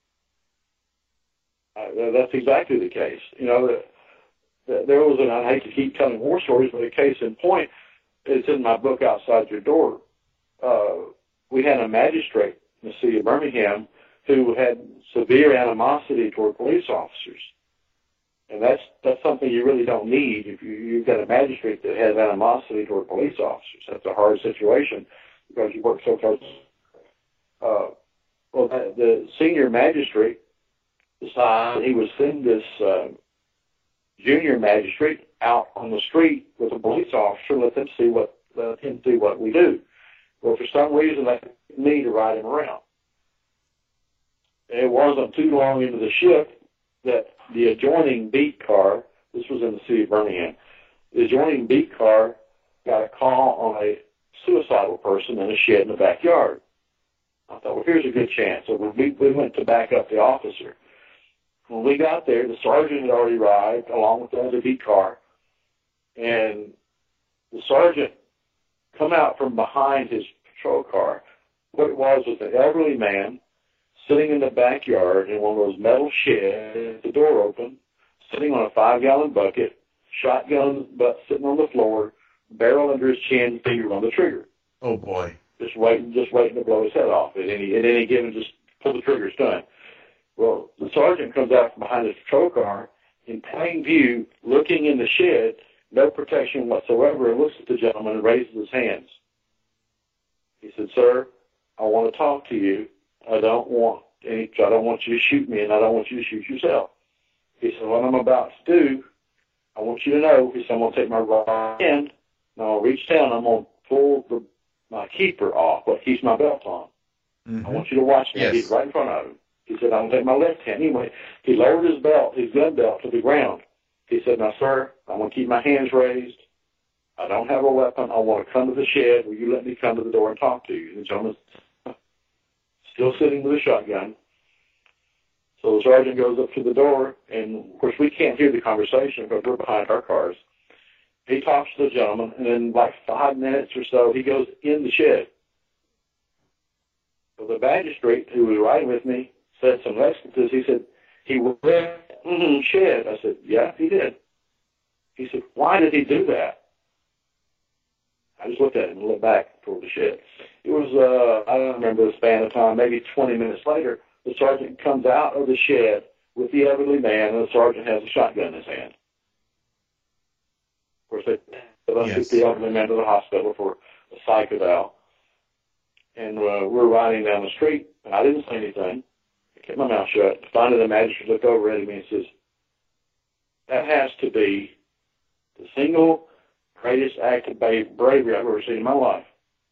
Uh, that's exactly the case. You know, the, the, there was an, I hate to keep telling war stories, but a case in point, it's in my book, Outside Your Door. Uh, we had a magistrate in the city of Birmingham who had severe animosity toward police officers. And that's that's something you really don't need if you, you've got a magistrate that has animosity toward police officers. That's a hard situation because you work so close. Uh, Well, the, the senior magistrate decided he would send this uh, junior magistrate out on the street with a police officer, let them see what let him see what we do. Well, for some reason, they wanted me to ride him around. It wasn't too long into the shift that the adjoining beat car, this was in the city of Birmingham, the adjoining beat car got a call on a suicidal person in a shed in the backyard. I thought, well, here's a good chance. So we, we went to back up the officer. When we got there, the sergeant had already arrived along with the other beat car, and the sergeant come out from behind his patrol car. What it was was an elderly man sitting in the backyard in one of those metal sheds, the door open, sitting on a five-gallon bucket, shotgun butt sitting on the floor, barrel under his chin, finger on the trigger. Oh, boy. Just waiting, just waiting to blow his head off at any, at any given, just pull the trigger, it's done. Well, the sergeant comes out from behind his patrol car in plain view, looking in the shed, no protection whatsoever, and looks at the gentleman and raises his hands. He said, "Sir, I want to talk to you. I don't want any, I don't want you to shoot me, and I don't want you to shoot yourself." He said, "What I'm about to do, I want you to know," he said, "I'm going to take my right hand, and I'll reach down, I'm going to pull the, my keeper off, what keeps my belt on. Mm-hmm. I want you to watch me. Yes. He's right in front of him." He said, "I'm going to take my left hand." Anyway, he lowered his belt, his gun belt, to the ground. He said, "Now, sir, I'm going to keep my hands raised. I don't have a weapon. I want to come to the shed. Will you let me come to the door and talk to you?" And the gentleman's still sitting with a shotgun. So the sergeant goes up to the door, and, of course, we can't hear the conversation because we're behind our cars. He talks to the gentleman, and in like five minutes or so, he goes in the shed. So the magistrate who was riding with me said some expletives. He said, "He went in the shed." I said, "Yeah, he did." He said, "Why did he do that?" I just looked at him and looked back toward the shed. It was, uh, I don't remember the span of time, maybe twenty minutes later, the sergeant comes out of the shed with the elderly man, and the sergeant has a shotgun in his hand. Of course, they took yes. the elderly man to the hospital for a psych eval. And uh, we're riding down the street, and I didn't say anything. I kept my mouth shut. Finally, the magistrate looked over at me and says, "That has to be the single greatest act of bravery I've ever seen in my life."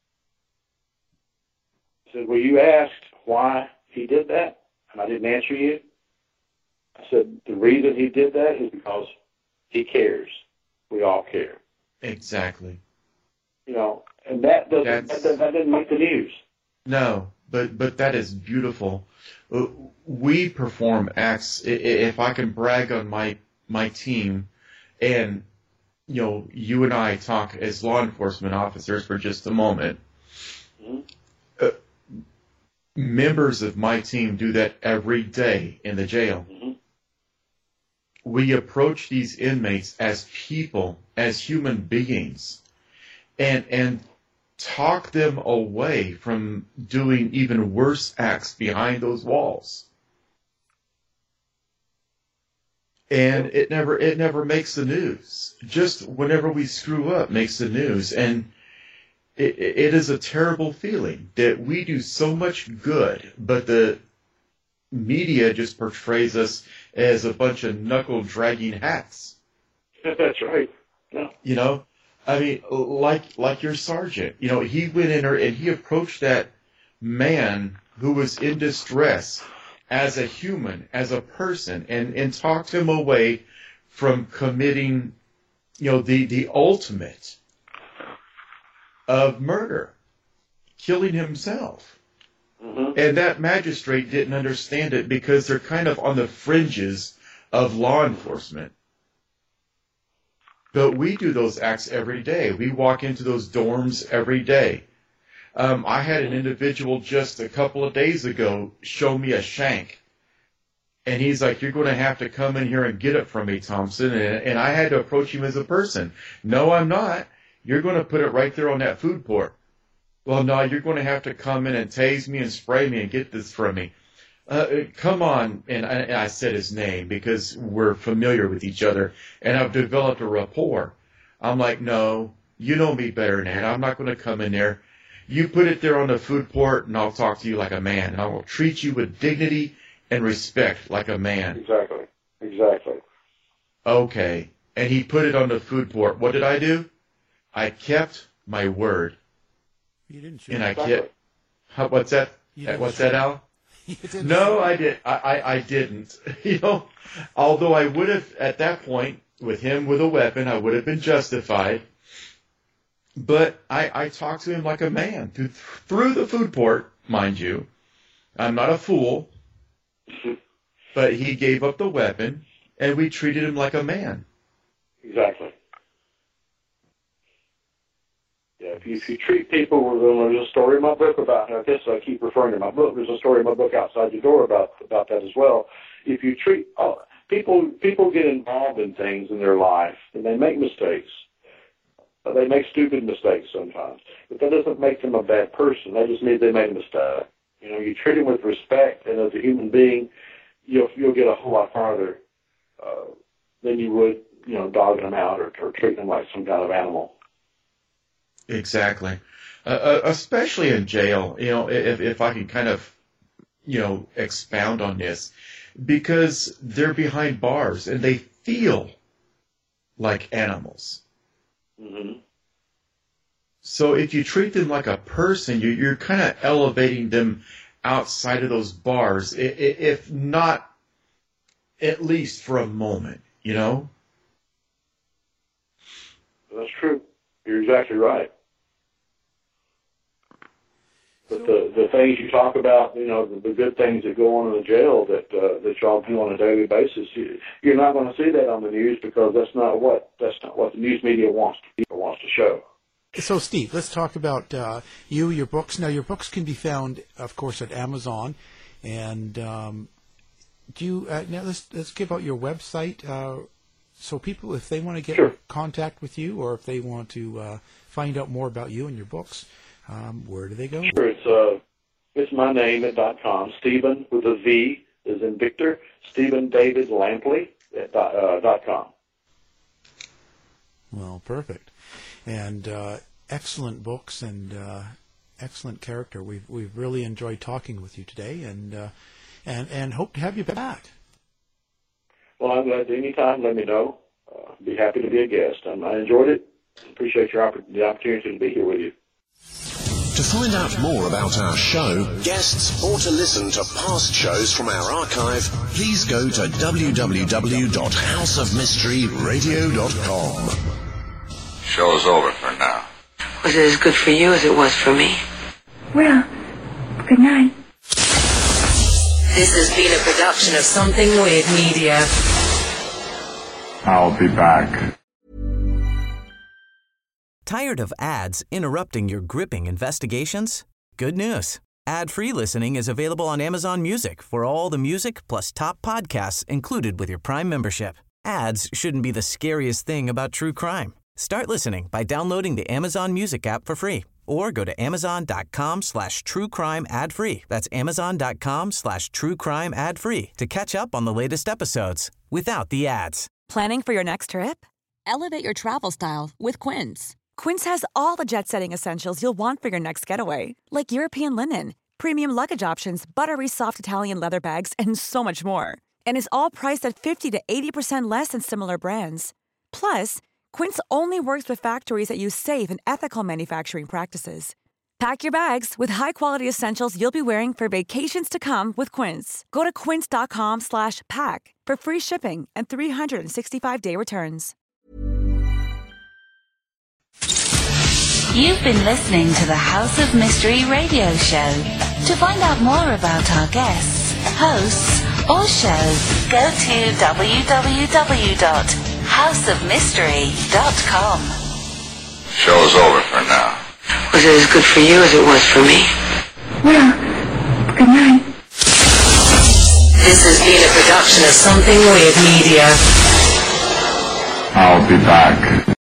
He said, "Well, you asked why he did that, and I didn't answer you." I said, "The reason he did that is because he cares. We all care." Exactly. You know, and that doesn't that, that didn't make the news. No, but but that is beautiful. We perform acts. If I can brag on my my team, and you know, you and I talk as law enforcement officers for just a moment. Mm-hmm. Uh, members of my team do that every day in the jail. Mm-hmm. We approach these inmates as people, as human beings, and and talk them away from doing even worse acts behind those walls. And it never it never makes the news. Just whenever we screw up makes the news. And it, it is a terrible feeling that we do so much good, but the media just portrays us as a bunch of knuckle-dragging hacks. That's right. Yeah. You know, I mean, like like your sergeant, you know, he went in there and he approached that man who was in distress as a human, as a person, and, and talked him away from committing, you know, the, the ultimate of murder, killing himself. Mm-hmm. And that magistrate didn't understand it because they're kind of on the fringes of law enforcement. But we do those acts every day. We walk into those dorms every day. Um, I had an individual just a couple of days ago show me a shank. And he's like, "You're going to have to come in here and get it from me, Thompson." And, and I had to approach him as a person. "No, I'm not. You're going to put it right there on that food port." "Well, no, you're going to have to come in and tase me and spray me and get this from me." Uh, come on. And I, and I said his name because we're familiar with each other. And I've developed a rapport. I'm like, "No, you know me better than that. I'm not going to come in there." You put it there on the food port, and I'll talk to you like a man. And I will treat you with dignity and respect like a man. Exactly. Exactly. Okay. And he put it on the food port. What did I do? I kept my word. You didn't show And I exactly. kept... How, what's that? What's that, Al? No, I did. I, I, I didn't. You know, although I would have, at that point, with him with a weapon, I would have been justified. But I, I talked to him like a man through, through the food port, mind you. I'm not a fool. But he gave up the weapon, and we treated him like a man. Exactly. Yeah, if you, if you treat people, well, there's a story in my book about, I guess I keep referring to my book, there's a story in my book Outside Your Door about about that as well. If you treat, oh, people people get involved in things in their life, and they make mistakes. They make stupid mistakes sometimes, but that doesn't make them a bad person. That just means they made a mistake. You know, you treat them with respect, and as a human being, you'll you'll get a whole lot farther uh, than you would, you know, dogging them out or, or treating them like some kind of animal. Exactly. Uh, especially in jail, you know, if, if I can kind of, you know, expound on this, because they're behind bars and they feel like animals. Mm-hmm. So if you treat them like a person, you, you're kind of elevating them outside of those bars, if not at least for a moment, you know? That's true. You're exactly right. But the, the things you talk about, you know, the, the good things that go on in the jail that uh, that y'all do on a daily basis, you, you're not going to see that on the news because that's not what that's not what the news media wants to wants to show. So, Steve, let's talk about uh, you, your books. Now, your books can be found, of course, at Amazon. And um, do you uh, now let's let's give out your website uh, so people, if they want to get sure. in contact with you, or if they want to uh, find out more about you and your books. Um, where do they go? Sure, it's uh, it's my name at dot com. Stephen with a V is in Victor. Stephen David Lampley at dot, uh, dot com. Well, perfect, and uh, excellent books and uh, excellent character. We've we've really enjoyed talking with you today, and uh, and and hope to have you back. Well, I'm glad. Anytime, let me know. Uh, be happy to be a guest. Um, I enjoyed it. Appreciate your opp- the opportunity to be here with you. To find out more about our show, guests, or to listen to past shows from our archive, please go to w w w dot house of mystery radio dot com. Show's over for now. Was it as good for you as it was for me? Well, good night. This has been a production of Something Weird Media. I'll be back. Tired of ads interrupting your gripping investigations? Good news. Ad-free listening is available on Amazon Music for all the music plus top podcasts included with your Prime membership. Ads shouldn't be the scariest thing about true crime. Start listening by downloading the Amazon Music app for free or go to amazon.com slash true crime ad free. That's amazon.com slash true crime ad free to catch up on the latest episodes without the ads. Planning for your next trip? Elevate your travel style with Quince. Quince has all the jet-setting essentials you'll want for your next getaway, like European linen, premium luggage options, buttery soft Italian leather bags, and so much more. And is all priced at fifty to eighty percent less than similar brands. Plus, Quince only works with factories that use safe and ethical manufacturing practices. Pack your bags with high-quality essentials you'll be wearing for vacations to come with Quince. Go to quince.com slash pack for free shipping and three sixty-five day returns. You've been listening to the House of Mystery radio show. To find out more about our guests, hosts, or shows, go to w w w dot house of mystery dot com. Show's over for now. Was it as good for you as it was for me? Well, good night. This has been a production of Something Weird Media. I'll be back.